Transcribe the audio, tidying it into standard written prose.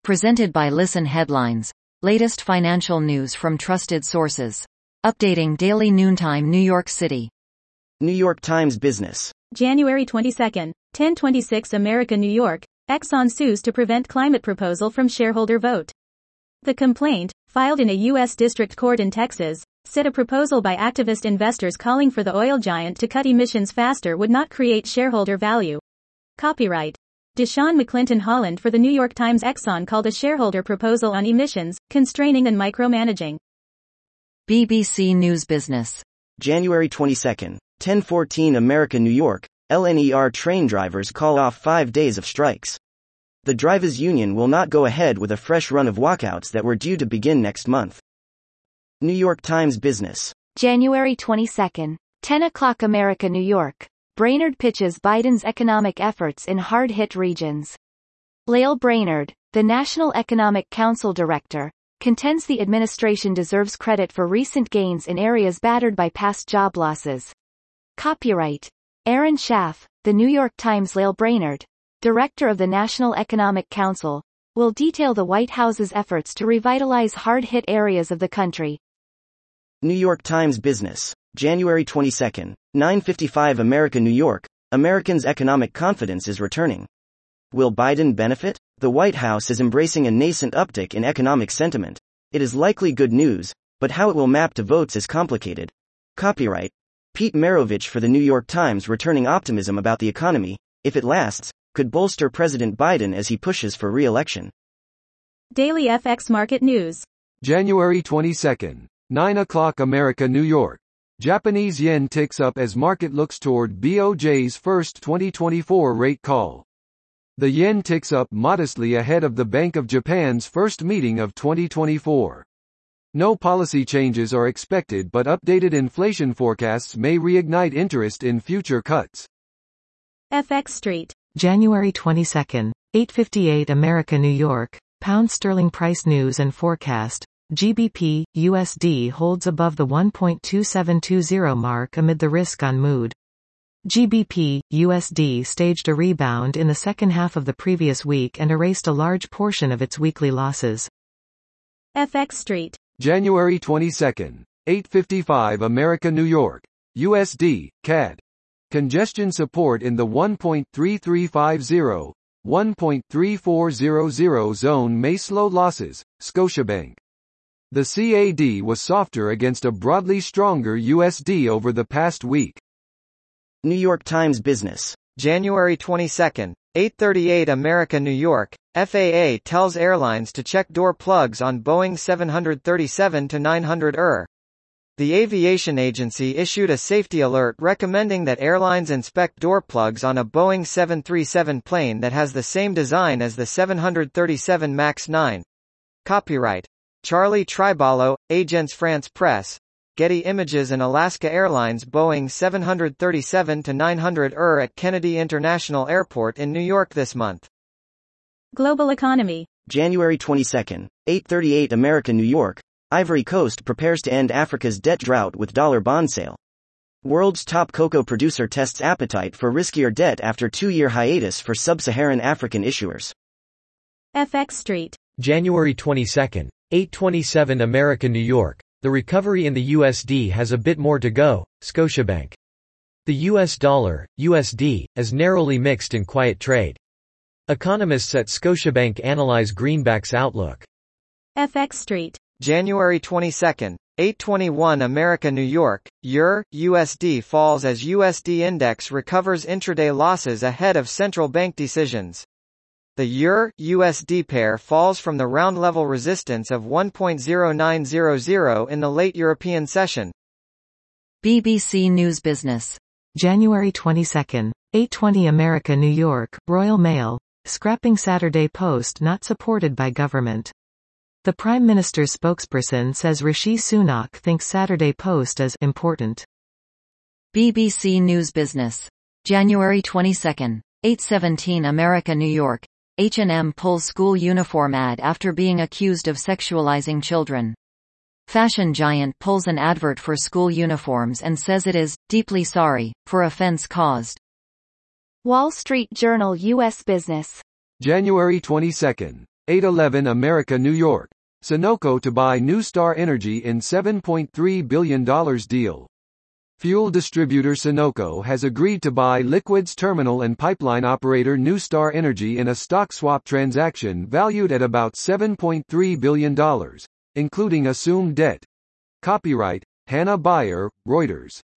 Presented by Listen Headlines. Latest financial news from trusted sources. Updating daily noontime New York City. New York Times Business. January 22, 10:26 America, New York. Exxon sues to prevent climate proposal from shareholder vote. The complaint, filed in a U.S. district court in Texas, said a proposal by activist investors calling for the oil giant to cut emissions faster would not create shareholder value. Copyright Deshaun McClinton Holland for the New York Times. Exxon called a shareholder proposal on emissions, constraining and micromanaging. BBC News Business. January 22, 10:14 America, New York. LNER train drivers call off 5 days of strikes. The drivers' union will not go ahead with a fresh run of walkouts that were due to begin next month. New York Times Business. January 22, 10 o'clock America, New York. Brainard pitches Biden's economic efforts in hard-hit regions. Lael Brainard, the National Economic Council director, contends the administration deserves credit for recent gains in areas battered by past job losses. Copyright Aaron Schaff, The New York Times. Lael Brainard, director of the National Economic Council, will detail the White House's efforts to revitalize hard-hit areas of the country. New York Times Business. January 22, 9:55 America, New York. Americans' economic confidence is returning. Will Biden benefit? The White House is embracing a nascent uptick in economic sentiment. It is likely good news, but how it will map to votes is complicated. Copyright Pete Maravich for the New York Times. Returning optimism about the economy, if it lasts, could bolster President Biden as he pushes for re-election. Daily FX Market News. January 22, 9 o'clock America, New York. Japanese yen ticks up as market looks toward BOJ's first 2024 rate call. The yen ticks up modestly ahead of the Bank of Japan's first meeting of 2024. No policy changes are expected, but updated inflation forecasts may reignite interest in future cuts. FX Street. January 22, 8:58 America, New York. Pound sterling price news and forecast. GBP USD holds above the 1.2720 mark amid the risk on mood. GBP USD staged a rebound in the second half of the previous week and erased a large portion of its weekly losses. FX Street. January 22, 8:55 America, New York. USD CAD. Congestion support in the 1.3350, 1.3400 zone may slow losses, Scotiabank. The CAD was softer against a broadly stronger USD over the past week. New York Times Business. January 22, 8:38 America, New York. FAA tells airlines to check door plugs on Boeing 737-900 The aviation agency issued a safety alert recommending that airlines inspect door plugs on a Boeing 737 plane that has the same design as the 737 MAX 9. Copyright Charlie Tribalo, Agence France Presse. Getty Images. And Alaska Airlines Boeing 737-900 at Kennedy International Airport in New York this month. Global economy. January 22, 8:38 America, New York. Ivory Coast prepares to end Africa's debt drought with dollar bond sale. World's top cocoa producer tests appetite for riskier debt after 2-year hiatus for sub-Saharan African issuers. FX Street. January 22, 8:27 America, New York. The recovery in the USD has a bit more to go, Scotiabank. The US dollar, USD, is narrowly mixed in quiet trade. Economists at Scotiabank analyze greenback's outlook. FX Street. January 22, 8:21 America, New York. EUR USD falls as USD index recovers intraday losses ahead of central bank decisions. The EUR USD pair falls from the round level resistance of 1.0900 in the late European session. BBC News Business. January 22, 8:20 America, New York. Royal Mail. Scrapping Saturday Post not supported by government. The Prime Minister's spokesperson says Rishi Sunak thinks Saturday Post is important. BBC News Business. January 22, 8:17 America, New York. H&M pulls school uniform ad after being accused of sexualizing children. Fashion giant pulls an advert for school uniforms and says it is deeply sorry for offense caused. Wall Street Journal U.S. Business. January 22, 811 America New York. Sunoco to buy NuStar Energy in $7.3 billion deal. Fuel distributor Sunoco has agreed to buy liquids terminal and pipeline operator NuStar Energy in a stock swap transaction valued at about $7.3 billion, including assumed debt. Copyright, Hannah Bayer, Reuters.